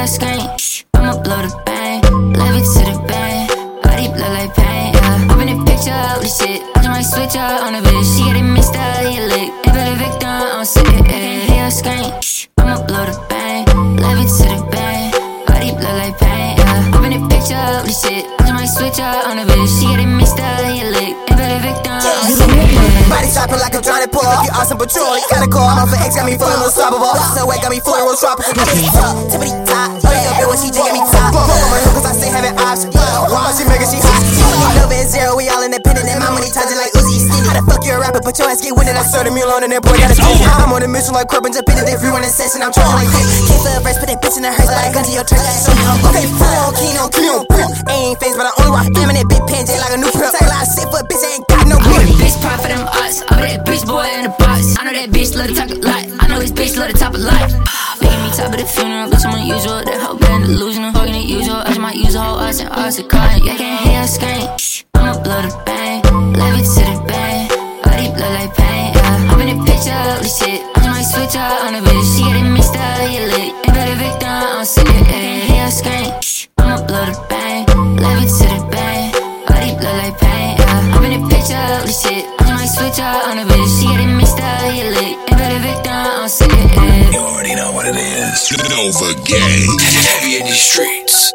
a screen. I'ma blow the bang, love it to the bang. Body blow like pain, yeah. I'm in the picture of the shit. I just might switch up on the bitch. She get it mixed up, yeah, lick. Ain't been a victim, I'm sick, yeah. A screen. I'ma blow the bang, love it to the bang. Body blow like pain, yeah. I'm in the picture of the shit. I just might switch up on the bitch. She get it mixed up, yeah, lick. Ain't been a victim, I'm sick, Body shopping like I'm trying to pull up. You awesome patrol. Gotta call. I'm off an X, got me feeling unstoppable. So wet, got me feeling real tropical. Tippity top. Oh, yeah, bitch, when she got me top. Pull on my hook, cause I stay having options. While she making she hot. Love and zero, we all independent. And my money ties it like Uzi. How the fuck you a rapper, but your ass get winded? I served a meal on and that boy got a steam. I'm on a mission like Corbin, jump into the free running session. I'm charging like this. Can't feel a verse, put that bitch in the hearse. But I gun to your church. Okay, full keen on Cleo. Ain't famous, but I only rock fam in that big pan J like a new prep. Take a lot of shit for a bitch, I ain't got no grip. Bitch pop for them odds. I'm that bitch boy in the box. I know that bitch love to talk a lot. I know his bitch love to top a lot. Making me top of the funeral, bitch, I'm unusual. That hoe bad and delusional. Fucking the usual. I just might use a whole arts and arts to call it. Yeah, can't hear a scream. I'ma blow the bang, love it to the bang. Body blow like pain, yeah. I'm in the picture of the shit. I just might switch up on the bitch. She get it mixed up, yeah, lick. Ain't been a victim, I'm sick, yeah. Can't hear a scream. I'ma blow the bang, love it to the bang. Body blow like pain, yeah. I'm in the picture of the shit. I just might switch up on the bitch. She get it mixed up, yeah, lick. Ain't been a victim, I'm sick, yeah. You already know what it is. Nova Gang. Heavy in these streets.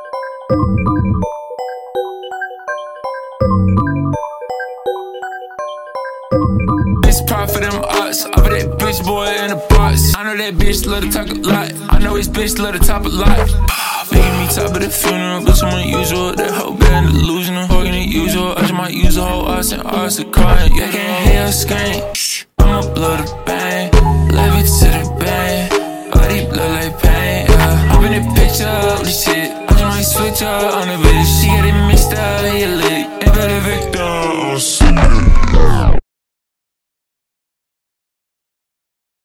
Bitch pop for them odds. I'm that bitch boy in a box. I know that bitch love to talk a lot. I know his bitch love to top a lot. Making me top of the funeral, bitch, I'm unusual. That hoe bad and delusional. Fucking the usual. I just might use a whole arts and arts to crying. Yeah, can't hear a scream. I'ma blow the bang, love it to the bang. Body blow like pain, yeah. I'm in the picture of the shit. I just might switch up on the bitch. She get it mixed up, yeah, lick. Ain't better victim.